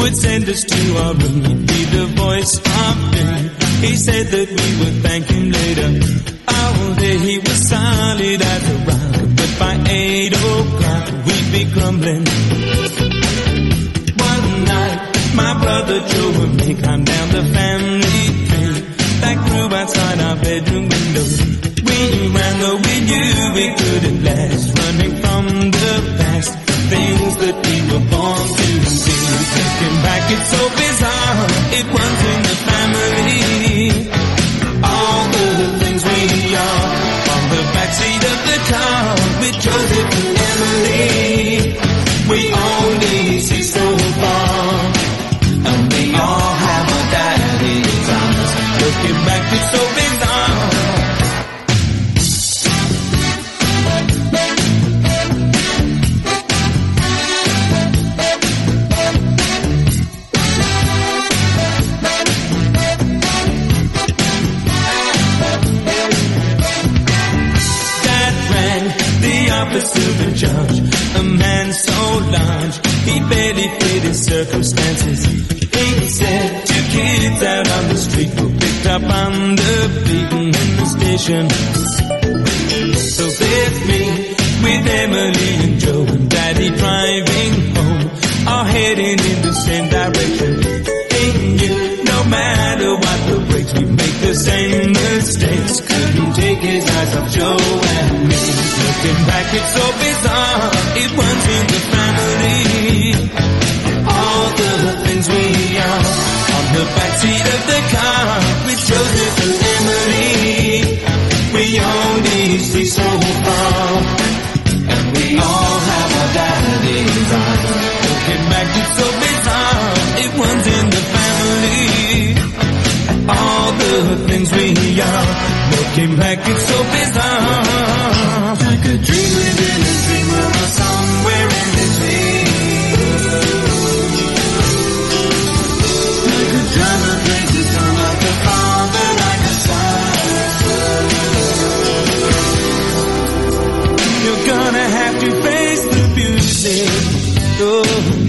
would send us to our room. He'd be the voice of doom. He said that we would thank him later. All day he was solid as a rock, but by 8 o'clock we'd be crumbling. One night, my brother Joe and me climbed down the family tree that grew outside our bedroom window. We ran though we knew we couldn't last, running from the past, things that we were born to see. Looking back, it's so bizarre, it runs in the family. All the things we are, on the backseat of the car, with Joseph and Emily. We only see so far, and we all have our daddy's eyes. Looking back, it's so bizarre. Of the judge, a man so large, he barely fit his circumstances. He said 2 kids out on the street were picked up on the beaten in the station. So there's me with Emily and Joe and Daddy driving home, all heading in the same direction. He knew no matter what the brakes, we make the same mistakes. Couldn't take his eyes off Joe and me. Looking back, it's so bizarre, it runs in the family. All the things we are, on the backseat of the car, with Joseph and Emily. We only see so far, and we all have our daddy's eyes. Looking back, it's so bizarre, it runs in the family. All the things we are, looking back, it's so bizarre. Like a dream within a dream, or somewhere in between. Like a drama plays its song, like a father, like a son. You're gonna have to face the music. Oh.